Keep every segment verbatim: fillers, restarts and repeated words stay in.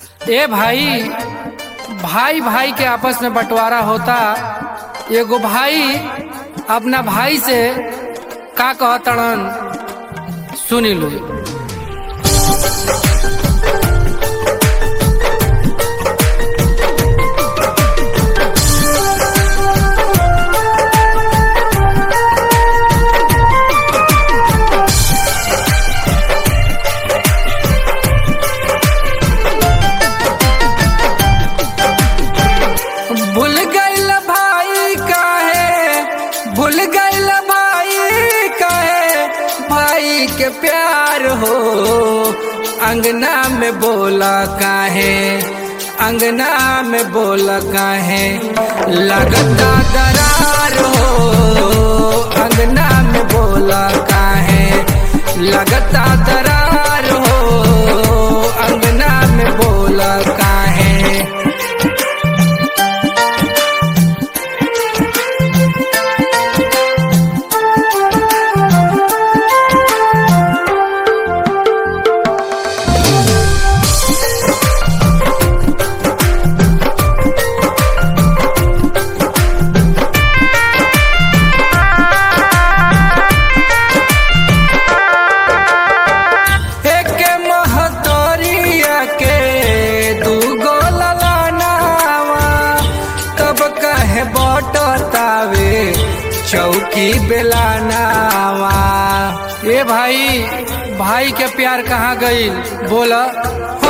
ए भाई भाई भाई के आपस में बंटवारा होता। एगो भाई अपना भाई से का कहतड़न सुनी लो। भूल गइल भाई काहे भूल गइल भाई काहे भाई के प्यार हो। अंगना में बोला काहे अंगना में बोला काहे लगता दरार हो। अंगना में बोला काहे लगता दरार हो। अंगना में बोला काहे चौकी बेलानावा। ए भाई भाई के प्यार कहाँ गईल बोला हो।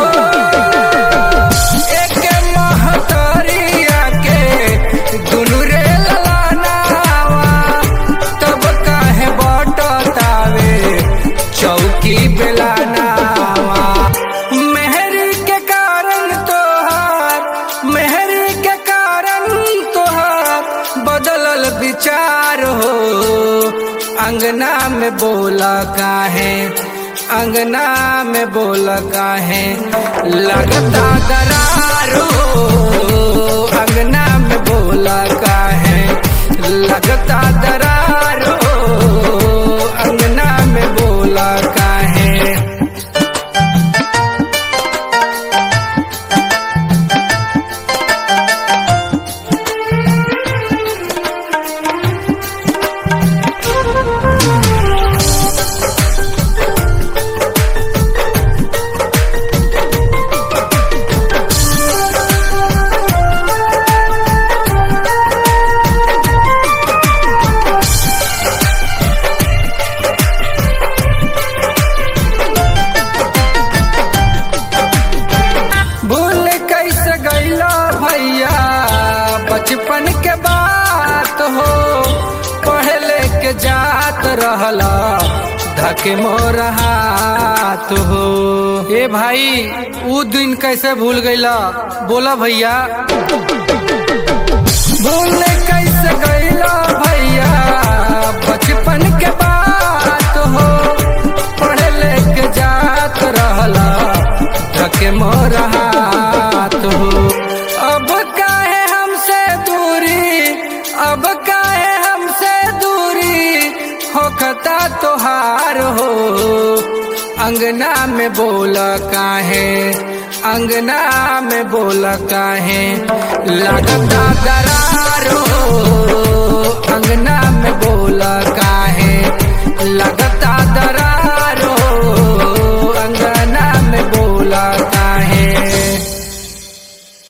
एक महतरिया के दुनु रे ललानावा तब काहे बटतावे चौकी बेलानावा। मेहरी के कारण तोहार मेहरी के कारण तोहार बदलल विचार हो। अंगना में बोला काहे अंगना में बोला काहे लगता दरार हो। अंगना में बोला काहे लगता दरार हो। अंगना में बोला काहे बचपन के बात हो। पढ़ले के जात रहला धके मोर हाथ हो। ए भाई ऊ दिन कैसे भूल गईला बोला भैया। भूल कैसे गईला भैया बचपन के बात हो। पढ़ले के जात रहला धके मोर हाथ हो। अब काहे हमसे दूरी अब काहे हमसे दूरी होखता तोहार हो। अंगना में बोला काहे अंगना में बोला काहे लगता दरार हो। अंगना में बोला काहे लगता दरार हो। अंगना में बोला काहे